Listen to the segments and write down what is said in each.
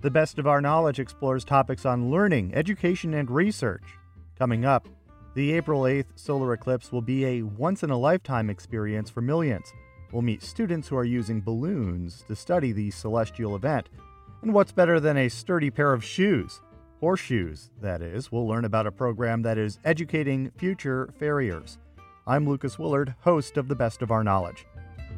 The Best of Our Knowledge explores topics on learning, education, and research. Coming up, the April 8th solar eclipse will be a once-in-a-lifetime experience for millions. We'll meet students who are using balloons to study the celestial event. And what's better than a sturdy pair of shoes? Horseshoes, that is. We'll learn about a program that is educating future farriers. I'm Lucas Willard, host of The Best of Our Knowledge.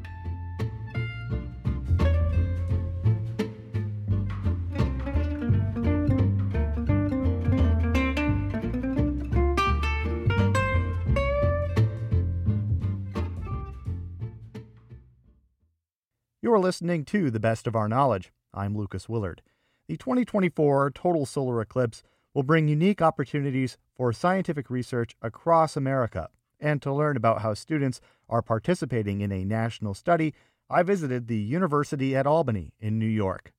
You're listening to The Best of Our Knowledge. I'm Lucas Willard. The 2024 total solar eclipse will bring unique opportunities for scientific research across America. And to learn about how students are participating in a national study, I visited the University at Albany in New York.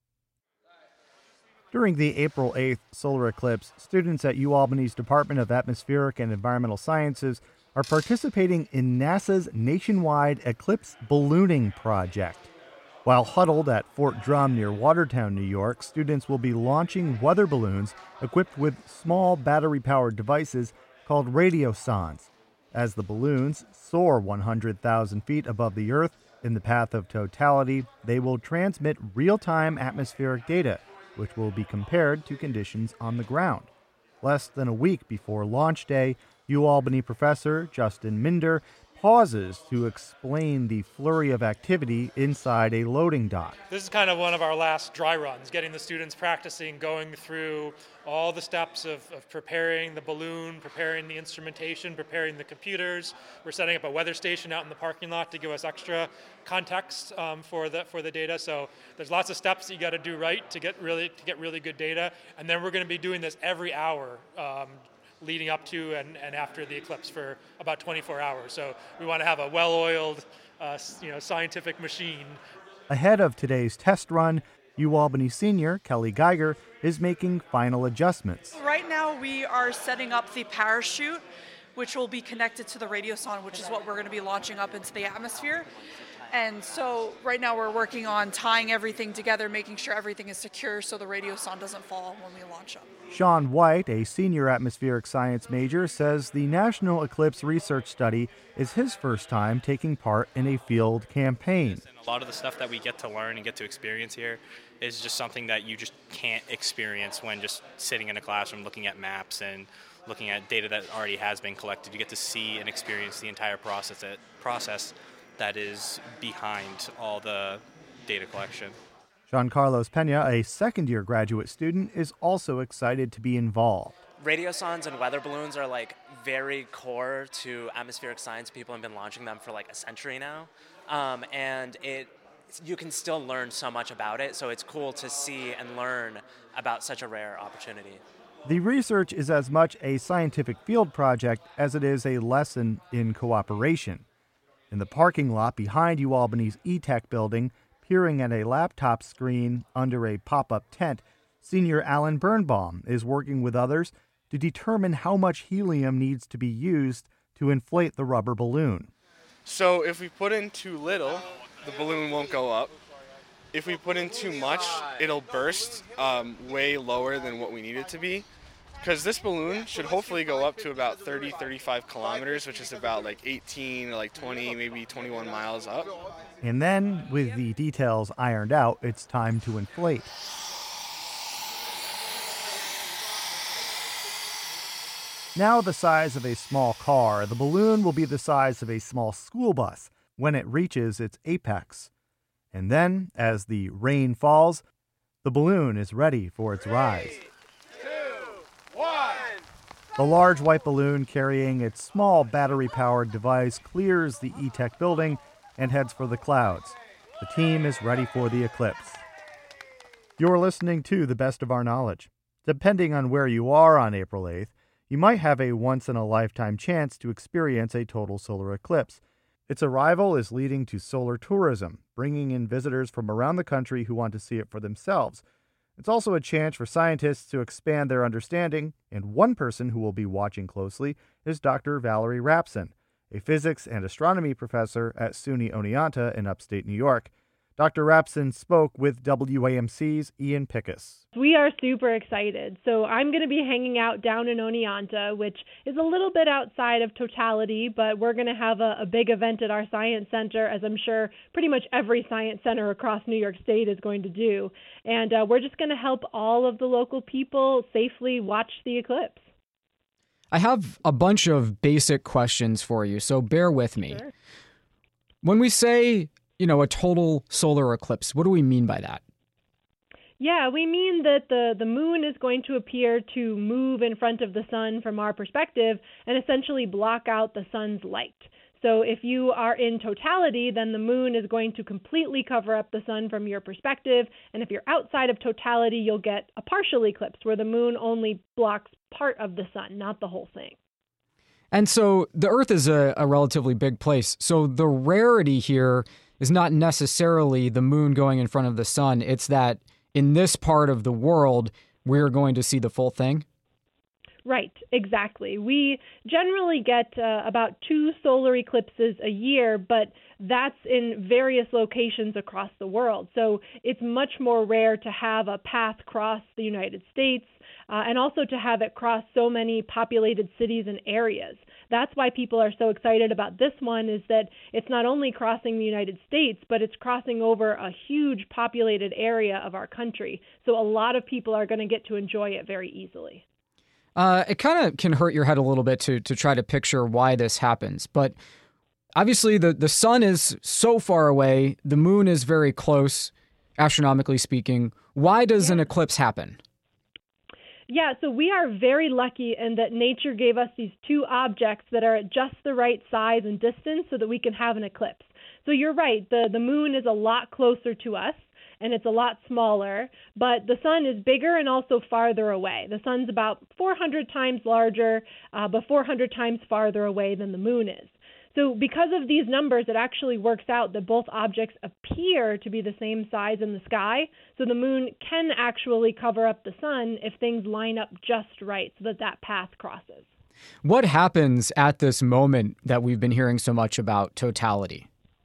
During the April 8th solar eclipse, students at UAlbany's Department of Atmospheric and Environmental Sciences are participating in NASA's nationwide eclipse ballooning project. While huddled at Fort Drum near Watertown, New York, students will be launching weather balloons equipped with small battery-powered devices called radiosondes. As the balloons soar 100,000 feet above the Earth in the path of totality, they will transmit real-time atmospheric data, which will be compared to conditions on the ground. Less than a week before launch day, UAlbany professor Justin Minder pauses to explain the flurry of activity inside a loading dock. This is kind of one of our last dry runs, getting the students practicing, going through all the steps of preparing the balloon, preparing the instrumentation, preparing the computers. We're setting up a weather station out in the parking lot to give us extra context for the data. So there's lots of steps that you got to do right to get really good data. And then we're going to be doing this every hour leading up to and after the eclipse for about 24 hours. So we want to have a well-oiled, scientific machine. Ahead of today's test run, UAlbany senior Kelly Geiger is making final adjustments. Right now we are setting up the parachute, which will be connected to the radiosonde, which is what we're going to be launching up into the atmosphere. And so right now we're working on tying everything together, making sure everything is secure so the radiosonde doesn't fall when we launch up. Sean White, a senior atmospheric science major, says the National Eclipse Research Study is his first time taking part in a field campaign. A lot of the stuff that we get to learn and get to experience here is just something that you just can't experience when just sitting in a classroom looking at maps and looking at data that already has been collected. You get to see and experience the entire process that is behind all the data collection. Jean Carlos Pena, a second-year graduate student, is also excited to be involved. Radiosondes and weather balloons are very core to atmospheric science. People have been launching them for a century now, and you can still learn so much about it. So it's cool to see and learn about such a rare opportunity. The research is as much a scientific field project as it is a lesson in cooperation. In the parking lot behind UAlbany's E-Tech building, peering at a laptop screen under a pop-up tent, senior Alan Birnbaum is working with others to determine how much helium needs to be used to inflate the rubber balloon. So if we put in too little, the balloon won't go up. If we put in too much, it'll burst way lower than what we need it to be. Because this balloon should hopefully go up to about 30, 35 kilometers, which is about 18 or 20, maybe 21 miles up. And then, with the details ironed out, it's time to inflate. Now the size of a small car, the balloon will be the size of a small school bus when it reaches its apex. And then, as the rain falls, the balloon is ready for its rise. The large white balloon carrying its small battery-powered device clears the E-Tech building and heads for the clouds. The team is ready for the eclipse. You're listening to The Best of Our Knowledge. Depending on where you are on April 8th, you might have a once-in-a-lifetime chance to experience a total solar eclipse. Its arrival is leading to solar tourism, bringing in visitors from around the country who want to see it for themselves. It's also a chance for scientists to expand their understanding, and one person who will be watching closely is Dr. Valerie Rapson, a physics and astronomy professor at SUNY Oneonta in upstate New York. Dr. Rapson spoke with WAMC's Ian Pickus. We are super excited. So I'm going to be hanging out down in Oneonta, which is a little bit outside of Totality, but we're going to have a big event at our science center, as I'm sure pretty much every science center across New York State is going to do. And we're just going to help all of the local people safely watch the eclipse. I have a bunch of basic questions for you, so bear with me. Sure. When we say, a total solar eclipse, what do we mean by that? Yeah, we mean that the moon is going to appear to move in front of the sun from our perspective and essentially block out the sun's light. So if you are in totality, then the moon is going to completely cover up the sun from your perspective. And if you're outside of totality, you'll get a partial eclipse where the moon only blocks part of the sun, not the whole thing. And so the Earth is a relatively big place. So the rarity here is not necessarily the moon going in front of the sun. It's that in this part of the world, we're going to see the full thing. Right, exactly. We generally get about 2 solar eclipses a year, but that's in various locations across the world. So it's much more rare to have a path cross the United States and also to have it cross so many populated cities and areas. That's why people are so excited about this one, is that it's not only crossing the United States, but it's crossing over a huge populated area of our country. So a lot of people are going to get to enjoy it very easily. It kind of can hurt your head a little bit to try to picture why this happens. But obviously the sun is so far away. The moon is very close, astronomically speaking. Why does an eclipse happen? Yeah, so we are very lucky in that nature gave us these 2 objects that are at just the right size and distance so that we can have an eclipse. So you're right, the moon is a lot closer to us, and it's a lot smaller, but the sun is bigger and also farther away. The sun's about 400 times larger, but 400 times farther away than the moon is. So because of these numbers, it actually works out that both objects appear to be the same size in the sky. So the moon can actually cover up the sun if things line up just right so that path crosses. What happens at this moment that we've been hearing so much about, totality?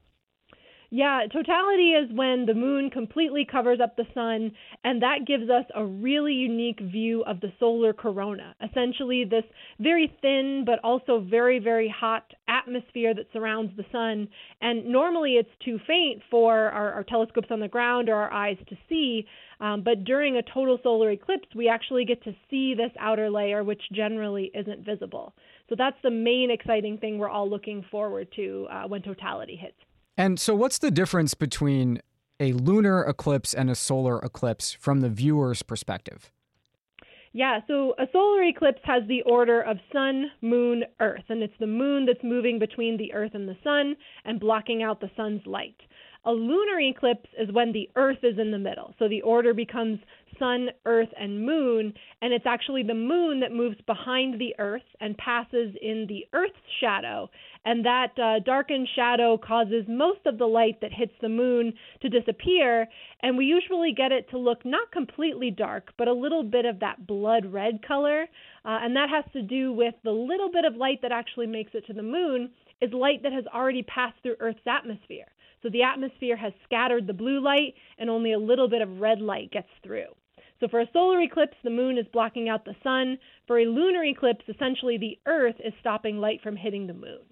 Yeah, totality is when the moon completely covers up the sun, and that gives us a really unique view of the solar corona, essentially this very thin but also very, very hot atmosphere that surrounds the sun. And normally it's too faint for our telescopes on the ground or our eyes to see, but during a total solar eclipse, we actually get to see this outer layer, which generally isn't visible. So that's the main exciting thing we're all looking forward to when totality hits. And so what's the difference between a lunar eclipse and a solar eclipse from the viewer's perspective? Yeah, so a solar eclipse has the order of sun, moon, earth, and it's the moon that's moving between the earth and the sun and blocking out the sun's light. A lunar eclipse is when the earth is in the middle. So the order becomes sun, earth, and moon, and it's actually the moon that moves behind the earth and passes in the earth's shadow. And that darkened shadow causes most of the light that hits the moon to disappear, and we usually get it to look not completely dark, but a little bit of that blood red color. And that has to do with the little bit of light that actually makes it to the moon is light that has already passed through Earth's atmosphere. So the atmosphere has scattered the blue light, and only a little bit of red light gets through. So for a solar eclipse, the moon is blocking out the sun. For a lunar eclipse, essentially the Earth is stopping light from hitting the moon.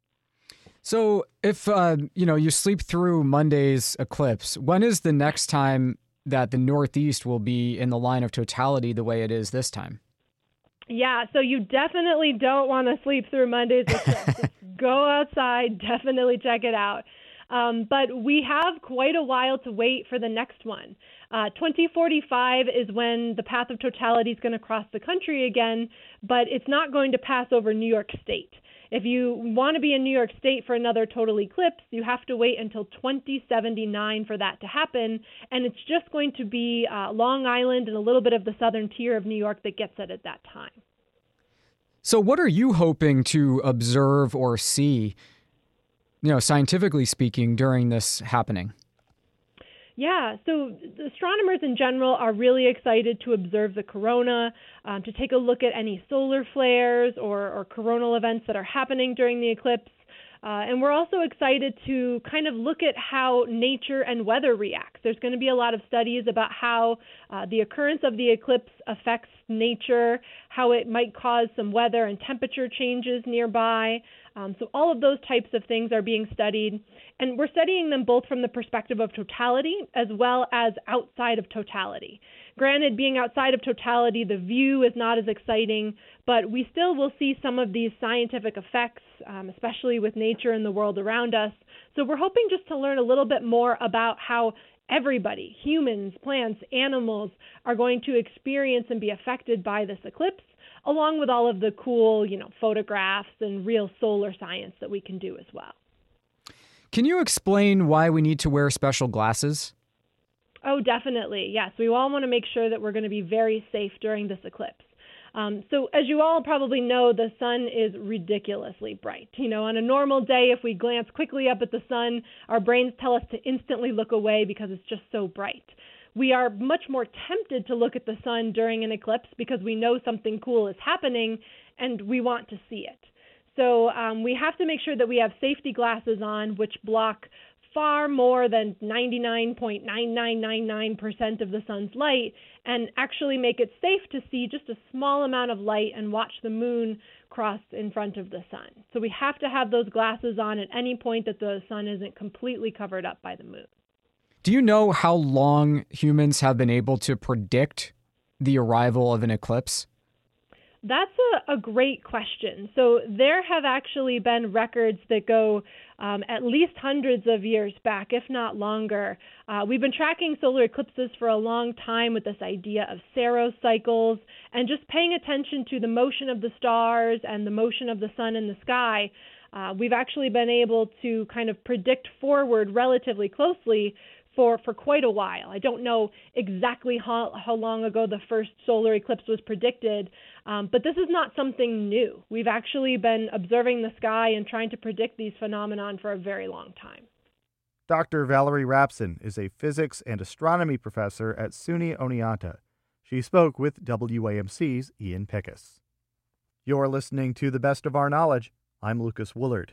So if, you sleep through Monday's eclipse, when is the next time that the Northeast will be in the line of totality the way it is this time? Yeah, so you definitely don't want to sleep through Monday's eclipse. Just go outside, definitely check it out. But we have quite a while to wait for the next one. 2045 is when the path of totality is going to cross the country again, but it's not going to pass over New York State. If you want to be in New York State for another total eclipse, you have to wait until 2079 for that to happen, and it's just going to be Long Island and a little bit of the southern tier of New York that gets it at that time. So what are you hoping to observe or see, scientifically speaking, during this happening? Yeah, so astronomers in general are really excited to observe the corona, to take a look at any solar flares or coronal events that are happening during the eclipse. And we're also excited to kind of look at how nature and weather reacts. There's going to be a lot of studies about how the occurrence of the eclipse affects nature, how it might cause some weather and temperature changes nearby. So all of those types of things are being studied. And we're studying them both from the perspective of totality as well as outside of totality. Granted, being outside of totality, the view is not as exciting, but we still will see some of these scientific effects, especially with nature and the world around us. So we're hoping just to learn a little bit more about how everybody, humans, plants, animals, are going to experience and be affected by this eclipse, along with all of the cool, photographs and real solar science that we can do as well. Can you explain why we need to wear special glasses? Oh, definitely. Yes, we all want to make sure that we're going to be very safe during this eclipse. So as you all probably know, the sun is ridiculously bright. On a normal day, if we glance quickly up at the sun, our brains tell us to instantly look away because it's just so bright. We are much more tempted to look at the sun during an eclipse because we know something cool is happening and we want to see it. So we have to make sure that we have safety glasses on, which block far more than 99.9999% of the sun's light, and actually make it safe to see just a small amount of light and watch the moon cross in front of the sun. So we have to have those glasses on at any point that the sun isn't completely covered up by the moon. Do you know how long humans have been able to predict the arrival of an eclipse? That's a great question. So there have actually been records that go at least hundreds of years back, if not longer. We've been tracking solar eclipses for a long time with this idea of Saros cycles and just paying attention to the motion of the stars and the motion of the sun in the sky. We've actually been able to kind of predict forward relatively closely for quite a while. I don't know exactly how long ago the first solar eclipse was predicted, but this is not something new. We've actually been observing the sky and trying to predict these phenomenon for a very long time. Dr. Valerie Rapson is a physics and astronomy professor at SUNY Oneonta. She spoke with WAMC's Ian Pickus. You're listening to The Best of Our Knowledge. I'm Lucas Woolard.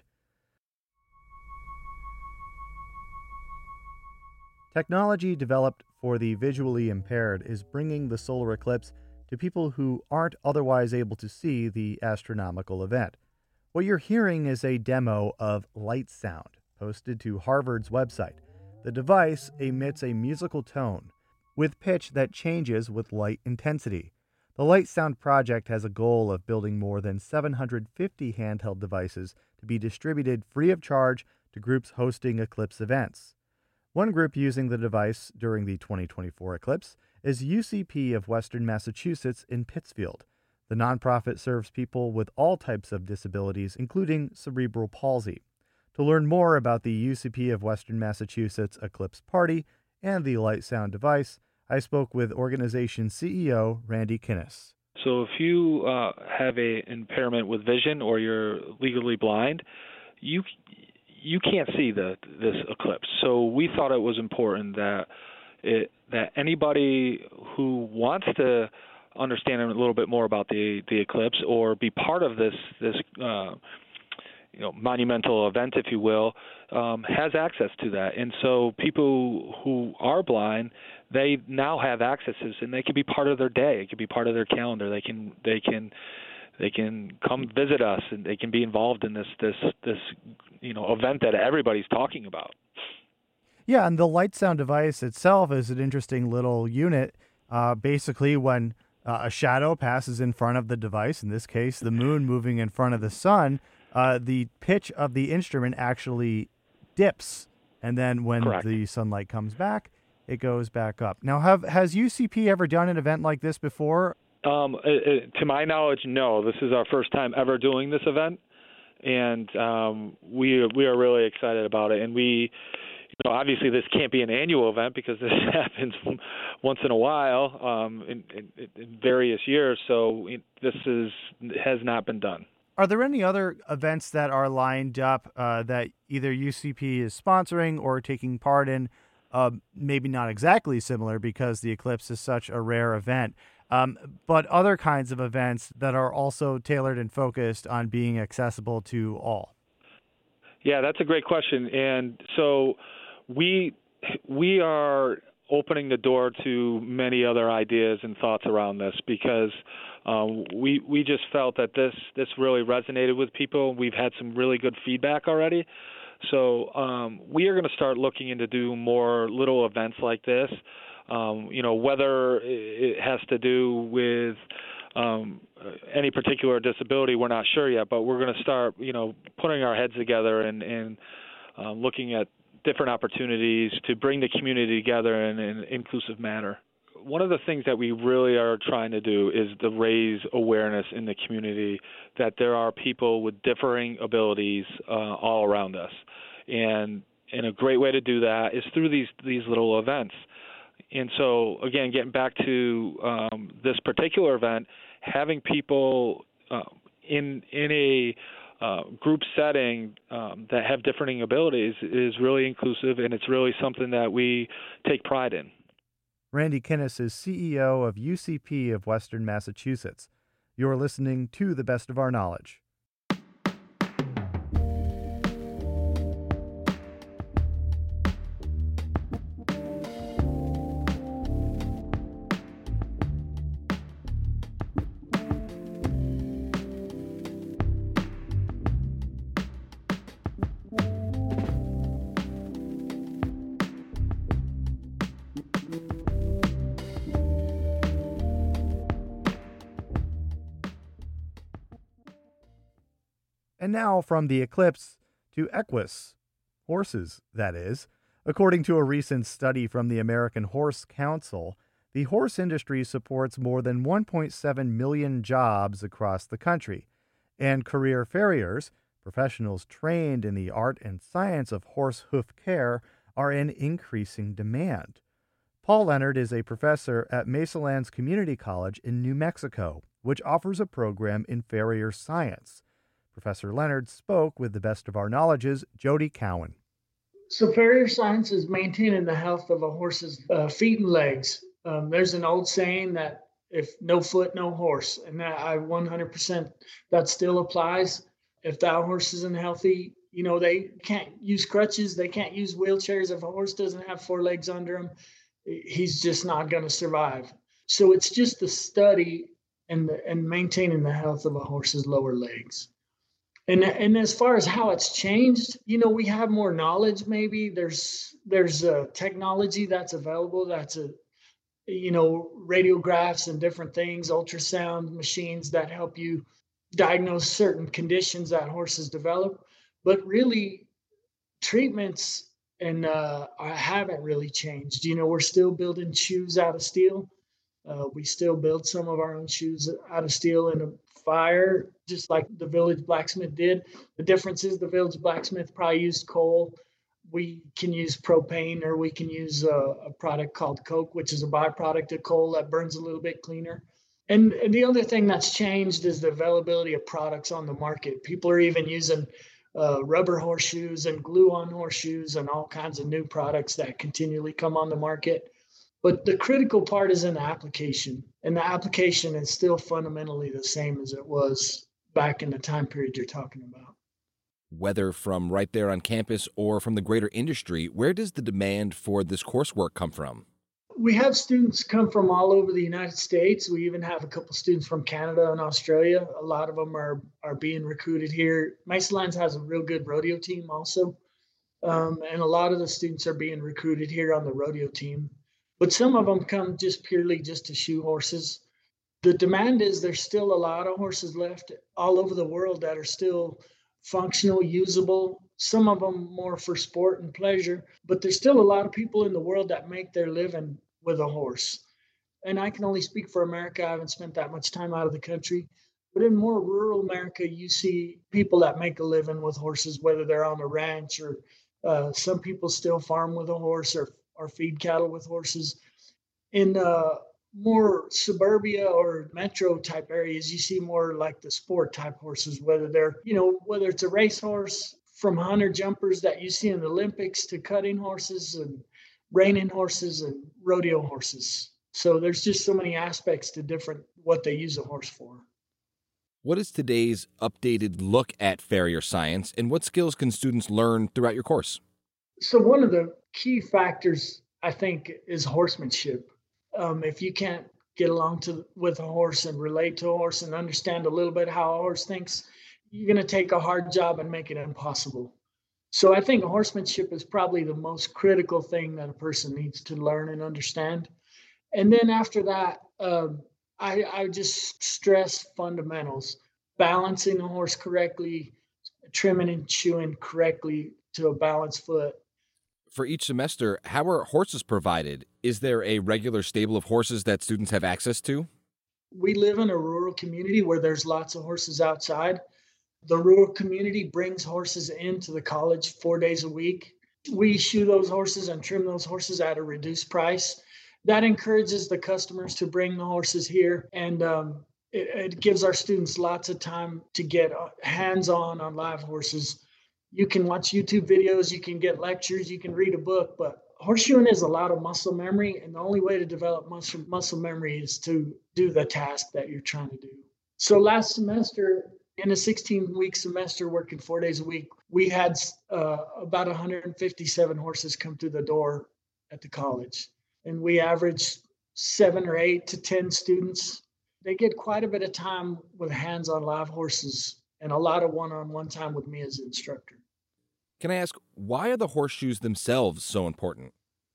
Technology developed for the visually impaired is bringing the solar eclipse to people who aren't otherwise able to see the astronomical event. What you're hearing is a demo of Light Sound, posted to Harvard's website. The device emits a musical tone with pitch that changes with light intensity. The Light Sound project has a goal of building more than 750 handheld devices to be distributed free of charge to groups hosting eclipse events. One group using the device during the 2024 eclipse is UCP of Western Massachusetts in Pittsfield. The nonprofit serves people with all types of disabilities, including cerebral palsy. To learn more about the UCP of Western Massachusetts Eclipse Party and the Light Sound device, I spoke with organization CEO Randy Kinnis. So if you have an impairment with vision or you're legally blind, you can't see this eclipse. So we thought it was important that anybody who wants to understand a little bit more about the eclipse or be part of this monumental event, if you will, has access to that. And so people who are blind, they now have accesses, and they can be part of their day. It can be part of their calendar. They can come visit us, and they can be involved in this event that everybody's talking about. Yeah, and the Light Sound device itself is an interesting little unit. Basically, when a shadow passes in front of the device, in this case, the moon moving in front of the sun, the pitch of the instrument actually dips, and then when Correct. the sunlight comes back, it goes back up. Now, has UCP ever done an event like this before? To my knowledge, no. This is our first time ever doing this event, and we are really excited about it. And obviously this can't be an annual event because this happens once in a while in various years. So this has not been done. Are there any other events that are lined up that either UCP is sponsoring or taking part in? Maybe not exactly similar because the eclipse is such a rare event, but other kinds of events that are also tailored and focused on being accessible to all. Yeah, that's a great question. And so we are opening the door to many other ideas and thoughts around this because we just felt that this really resonated with people. We've had some really good feedback already. So we are going to start looking into do more little events like this. Whether it has to do with any particular disability, we're not sure yet, but we're going to start, putting our heads together and looking at different opportunities to bring the community together in an inclusive manner. One of the things that we really are trying to do is to raise awareness in the community that there are people with differing abilities all around us. And a great way to do that is through these little events. And so, again, getting back to this particular event, having people in a group setting that have differing abilities is really inclusive, and it's really something that we take pride in. Randy Kinnis is CEO of UCP of Western Massachusetts. You're listening to The Best of Our Knowledge. And now from the eclipse to equus, horses, that is. According to a recent study from the American Horse Council, the horse industry supports more than 1.7 million jobs across the country, and career farriers, professionals trained in the art and science of horse hoof care, are in increasing demand. Paul Leonard is a professor at Mesalands Community College in New Mexico, which offers a program in farrier science. Professor Leonard spoke with the Best of Our Knowledge's Jody Cowan. So farrier science is maintaining the health of a horse's feet and legs. There's an old saying that if no foot, no horse. And that I 100%, that still applies. If that horse isn't healthy, they can't use crutches. They can't use wheelchairs. If a horse doesn't have four legs under him, he's just not going to survive. So it's just the study and maintaining the health of a horse's lower legs. And as far as how it's changed, we have more knowledge. Maybe there's a technology that's available. That's radiographs and different things, ultrasound machines that help you diagnose certain conditions that horses develop. But really, treatments and haven't really changed. We're still building shoes out of steel. We still build some of our own shoes out of steel in a fire, just like the village blacksmith did. The difference is the village blacksmith probably used coal. We can use propane, or we can use a product called coke, which is a byproduct of coal that burns a little bit cleaner. And the other thing that's changed is the availability of products on the market. People are even using rubber horseshoes and glue-on horseshoes and all kinds of new products that continually come on the market. But the critical part is in the application, and the application is still fundamentally the same as it was back in the time period you're talking about. Whether from right there on campus or from the greater industry, where does the demand for this coursework come from? We have students come from all over the United States. We even have a couple students from Canada and Australia. A lot of them are being recruited here. Mesalands has a real good rodeo team also, and a lot of the students are being recruited here on the rodeo team. But some of them come just purely to shoe horses. The demand is there's still a lot of horses left all over the world that are still functional, usable, some of them more for sport and pleasure, but there's still a lot of people in the world that make their living with a horse. And I can only speak for America. I haven't spent that much time out of the country, but in more rural America, you see people that make a living with horses, whether they're on a ranch or some people still farm with a horse or feed cattle with horses. In more suburbia or metro type areas, you see more like the sport type horses, whether it's a race horse, from hunter jumpers that you see in the Olympics to cutting horses and reining horses and rodeo horses. So there's just so many aspects to different what they use a horse for. What is today's updated look at farrier science, and what skills can students learn throughout your course? So one of the key factors, I think, is horsemanship. If you can't get along with a horse and relate to a horse and understand a little bit how a horse thinks, you're going to take a hard job and make it impossible. So I think horsemanship is probably the most critical thing that a person needs to learn and understand. And then after that, I just stress fundamentals, balancing a horse correctly, trimming and shoeing correctly to a balanced foot. For each semester, how are horses provided? Is there a regular stable of horses that students have access to? We live in a rural community where there's lots of horses outside. The rural community brings horses into the college 4 days a week. We shoe those horses and trim those horses at a reduced price. That encourages the customers to bring the horses here, and it gives our students lots of time to get hands-on on live horses. You can watch YouTube videos, you can get lectures, you can read a book, but horseshoeing is a lot of muscle memory, and the only way to develop muscle memory is to do the task that you're trying to do. So last semester, in a 16-week semester working 4 days a week, we had about 157 horses come through the door at the college. And we averaged 7 or 8 to 10 students. They get quite a bit of time with hands-on live horses and a lot of one-on-one time with me as an instructor. Can I ask, why are the horseshoes themselves so important?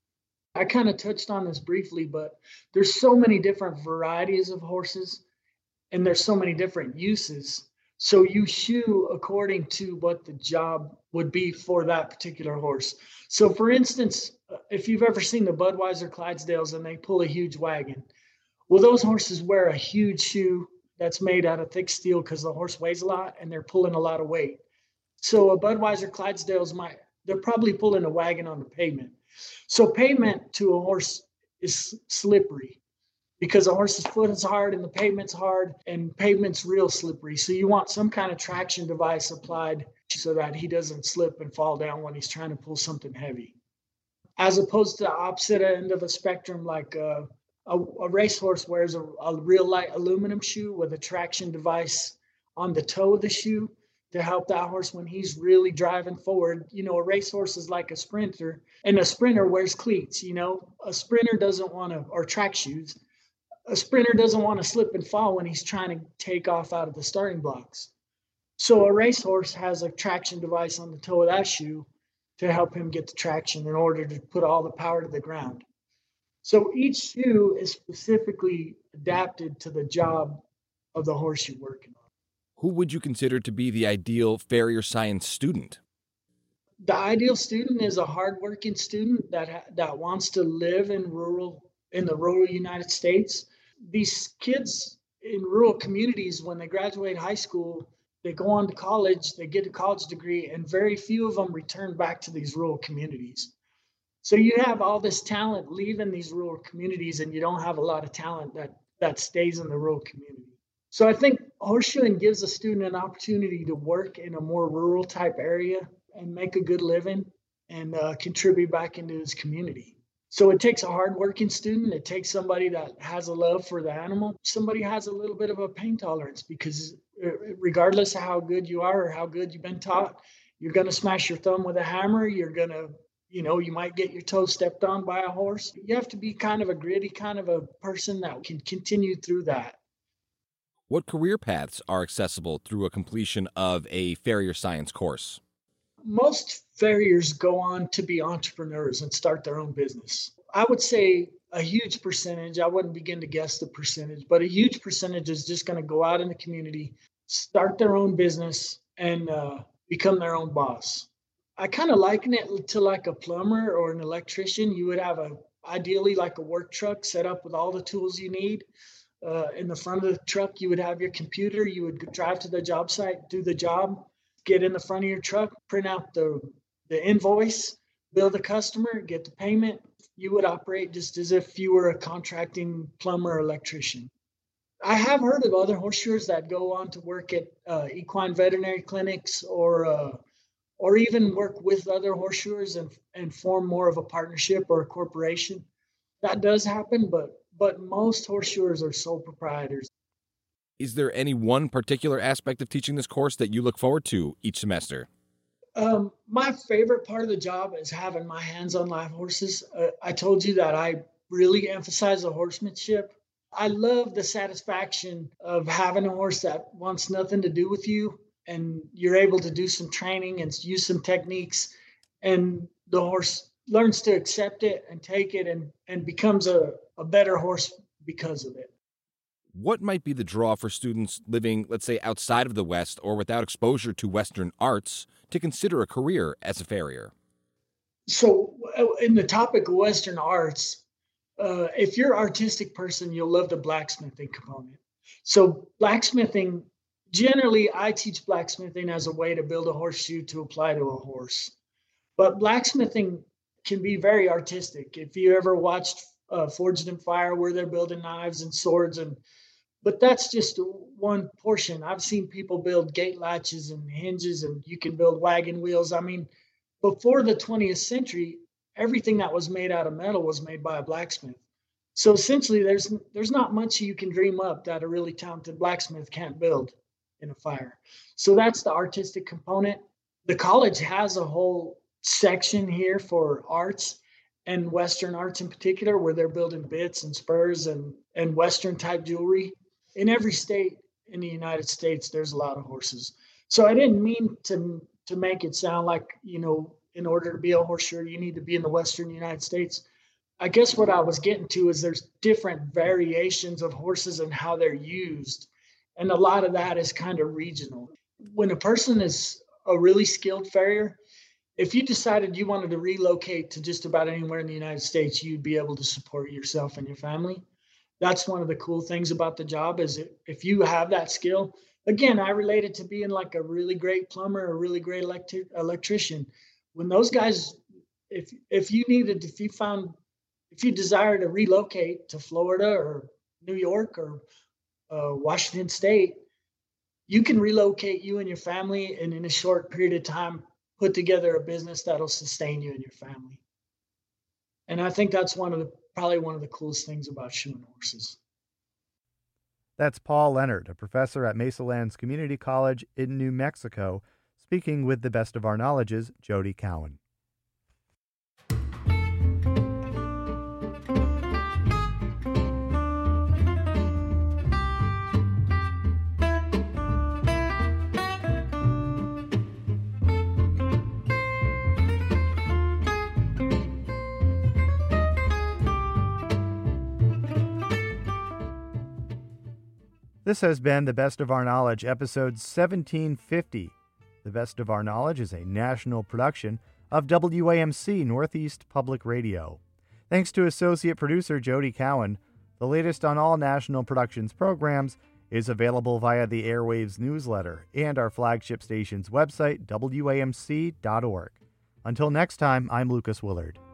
I kind of touched on this briefly, but there's so many different varieties of horses and there's so many different uses. So you shoe according to what the job would be for that particular horse. So for instance, if you've ever seen the Budweiser Clydesdales and they pull a huge wagon, well, those horses wear a huge shoe that's made out of thick steel because the horse weighs a lot and they're pulling a lot of weight. So a Budweiser Clydesdales they're probably pulling a wagon on the pavement. So pavement to a horse is slippery because a horse's foot is hard and the pavement's hard and pavement's real slippery. So you want some kind of traction device applied so that he doesn't slip and fall down when he's trying to pull something heavy. As opposed to the opposite end of the spectrum, like a racehorse wears a real light aluminum shoe with a traction device on the toe of the shoe to help that horse when he's really driving forward. You know, a racehorse is like a sprinter, and a sprinter wears cleats. You know, a sprinter doesn't want to, or track shoes. A sprinter doesn't want to slip and fall when he's trying to take off out of the starting blocks. So a racehorse has a traction device on the toe of that shoe to help him get the traction in order to put all the power to the ground. So each shoe is specifically adapted to the job of the horse you're working on. Who would you consider to be the ideal farrier science student? The ideal student is a hardworking student that wants to live in the rural United States. These kids in rural communities, when they graduate high school, they go on to college, they get a college degree, and very few of them return back to these rural communities. So you have all this talent leaving these rural communities, and you don't have a lot of talent that stays in the rural community. So I think horseshoeing gives a student an opportunity to work in a more rural type area and make a good living and contribute back into his community. So it takes a hardworking student. It takes somebody that has a love for the animal. Somebody has a little bit of a pain tolerance because regardless of how good you are or how good you've been taught, you're going to smash your thumb with a hammer. You're going to, you might get your toe stepped on by a horse. You have to be kind of a gritty kind of a person that can continue through that. What career paths are accessible through a completion of a farrier science course? Most farriers go on to be entrepreneurs and start their own business. I would say a huge percentage, I wouldn't begin to guess the percentage, but a huge percentage is just going to go out in the community, start their own business, and become their own boss. I kind of liken it to like a plumber or an electrician. You would have ideally like a work truck set up with all the tools you need. In the front of the truck, you would have your computer. You would drive to the job site, do the job, get in the front of your truck, print out the invoice, bill the customer, get the payment. You would operate just as if you were a contracting plumber or electrician. I have heard of other horseshoers that go on to work at equine veterinary clinics or even work with other horseshoers and form more of a partnership or a corporation. That does happen, but most horseshoers are sole proprietors. Is there any one particular aspect of teaching this course that you look forward to each semester? My favorite part of the job is having my hands on live horses. I told you that I really emphasize the horsemanship. I love the satisfaction of having a horse that wants nothing to do with you, and you're able to do some training and use some techniques, and the horse learns to accept it and take it and becomes a better horse because of it. What might be the draw for students living, let's say, outside of the West or without exposure to Western arts to consider a career as a farrier? So in the topic of Western arts, if you're an artistic person, you'll love the blacksmithing component. So blacksmithing, generally I teach blacksmithing as a way to build a horseshoe to apply to a horse. But blacksmithing can be very artistic. If you ever watched Forged in Fire, where they're building knives and swords, but that's just one portion. I've seen people build gate latches and hinges, and you can build wagon wheels. I mean, before the 20th century, everything that was made out of metal was made by a blacksmith. So essentially, there's not much you can dream up that a really talented blacksmith can't build in a fire. So that's the artistic component. The college has a whole section here for arts, and Western arts in particular, where they're building bits and spurs and Western type jewelry. In every state in the United States, there's a lot of horses. So I didn't mean to make it sound like, in order to be a horseshoer, you need to be in the Western United States. I guess what I was getting to is there's different variations of horses and how they're used. And a lot of that is kind of regional. When a person is a really skilled farrier, if you decided you wanted to relocate to just about anywhere in the United States, you'd be able to support yourself and your family. That's one of the cool things about the job is if you have that skill. Again, I relate it to being like a really great plumber or a really great electrician. When those guys, if you desire to relocate to Florida or New York or Washington State, you can relocate you and your family, and in a short period of time, put together a business that'll sustain you and your family. And I think that's probably one of the coolest things about shoeing horses. That's Paul Leonard, a professor at Mesalands Community College in New Mexico, speaking with the Best of Our Knowledge's Jody Cowan. This has been The Best of Our Knowledge, episode 1750. The Best of Our Knowledge is a national production of WAMC Northeast Public Radio. Thanks to associate producer Jody Cowan. The latest on all National Productions programs is available via the Airwaves newsletter and our flagship station's website, WAMC.org. Until next time, I'm Lucas Willard.